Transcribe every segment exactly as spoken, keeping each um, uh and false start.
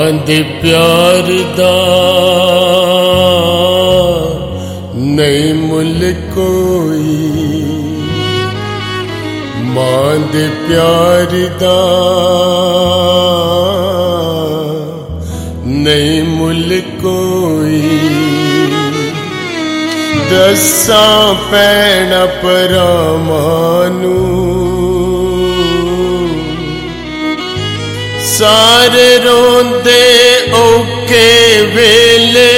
मां दे प्यार दा नहीं मुल कोई, मां दे प्यार दा नहीं मुल कोई। दसा पैण परामानू सारे रोंदे औके वेले,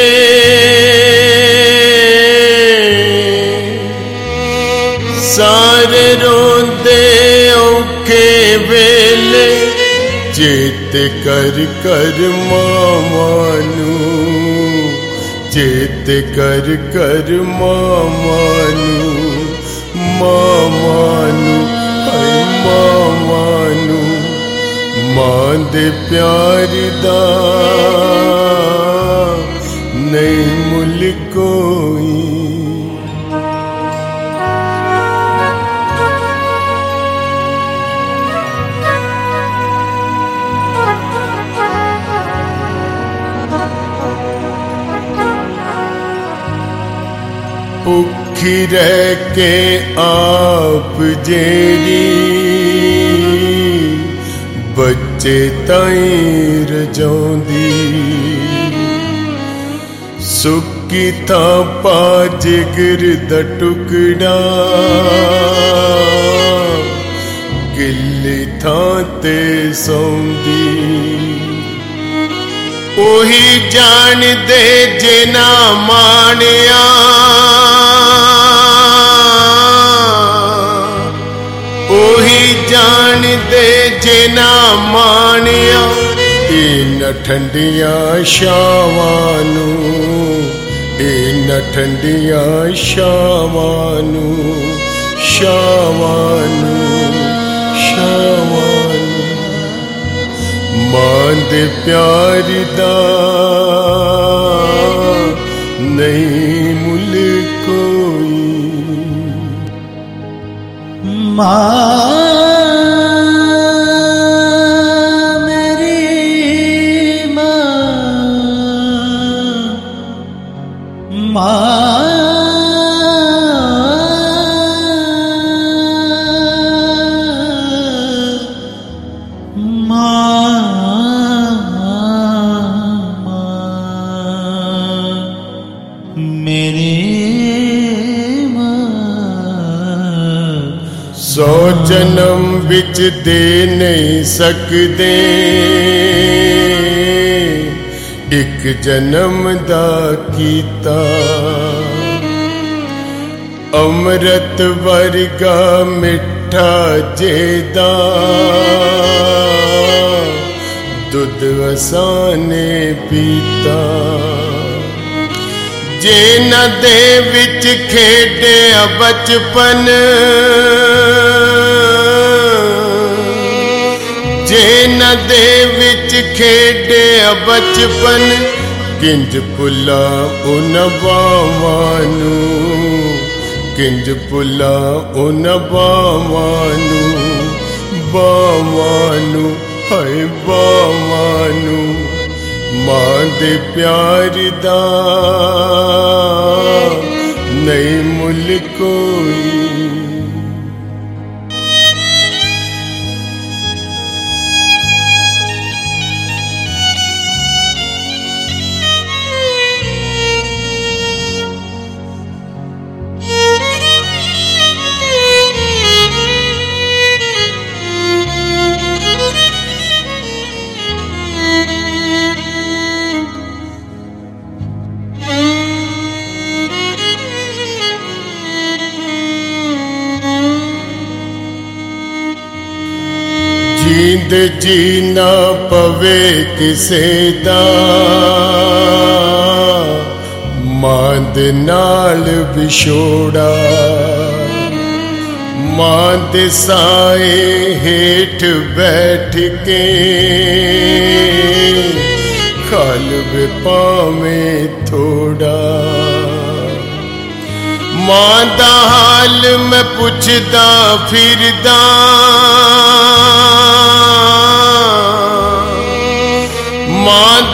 सारे रोंदे औके वेले। चेत कर कर मामानू, चेत कर कर मामानू, मामानू हाय मामानू। मां दे प्यार दा नहीं मुल कोई। भुखी रह के आप जेरी बच्चे ताईं रजाउंदी, सुक्की थां पा जिगर दा टुकड़ा, गिल्ली थां ते सौंदी। ओही जान दे जिना माणिया, ओही जान दे जिना माणिया। इन ठंडिया शावानू, इन ठंडिया शावानू, शावानू शावानू। मां दे प्यार दा नहीं मुल कोई। मां मेरी मां, मां सौ जन्म बिच दे नहीं सकदे, एक जन्म दा कीता। अमृत वर्गा मिठा जेदा, दुध असाने पीता। जे न दे विच खेडे बचपन, जे न दे विच खेडे बचपन। किंज पुला उन बावानू, किंज पुला उन बावानू, बावानू हाय बावानू। मां दे प्यार दा नहीं मुल कोई। जींद जीना पवे किसे दा, मां दे नाल विछोड़ा। मां दे साए हेठ बैठ के खाल वे पावें थोड़ा। मां दा हाल मैं पुछदा फिरदा, मां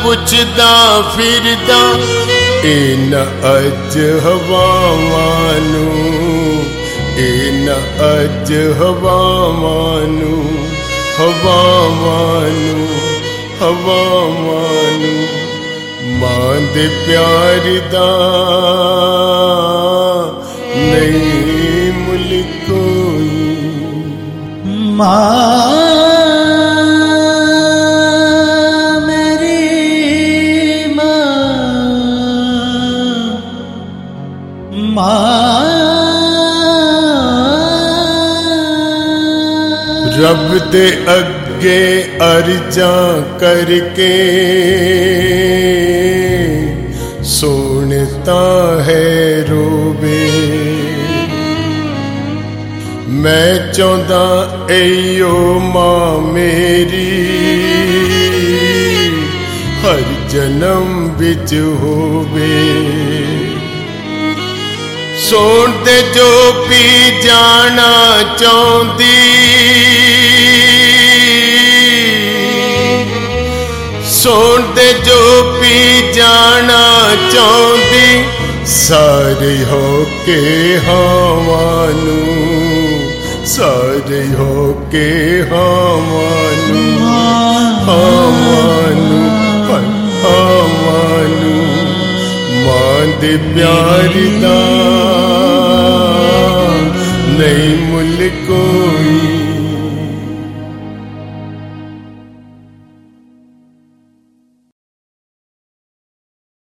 ਪੁੱਛਦਾ ਫਿਰਦਾ ਇਹਨਾਂ ਅੱਜ ਹਵਾਵਾਂ ਨੂੰ, ਇਹਨਾਂ ਅੱਜ ਹਵਾਵਾਂ ਨੂੰ, ਹਵਾਵਾਂ ਨੂੰ, ਹਵਾਵਾਂ ਨੂੰ। ਮਾਂ ਦੇ ਪਿਆਰ ਦਾ ਨਹੀਂ ਮੁੱਲ ਕੋਈ। ਮਾਂ ਮੇਰੀ ਮਾਂ, ਮਾਂ ਰੱਬ ਦੇ ਅੱਗੇ ਅਰਜ਼ਾਂ ਕਰਕੇ ਸੁਣਤਾ ਹੈ ਰੋਵੇ। ਮੈਂ ਚਾਹੁੰਦਾ ਏਓ ਮਾਂ ਮੇਰੀ ਹਰ ਜਨਮ ਵਿੱਚ ਹੋਵੇ। ਸੋਣ ਤੇ ਜੋ ਪੀ ਜਾਣਾ ਚਾਹੁੰਦੀ, ਸੋਣ ਤੇ ਜੋ ਪੀ ਜਾਣਾ ਚਾਹੁੰਦੀ, ਸਾਰੇ ਹੋ ਕੇ ਹਾਵਾਂ ਨੂੰ, ਸਾਰੇ ਹੋ ਕੇ ਹਾਵਾਂ ਨੂੰ, ਹਾਵਾਂ ਨੂੰ, ਹਾਵਾਂ ਨੂੰ। ਮਾਂ ਦੇ ਪਿਆਰ ਦਾ ਨਹੀਂ ਮੁੱਲ ਕੋਈ।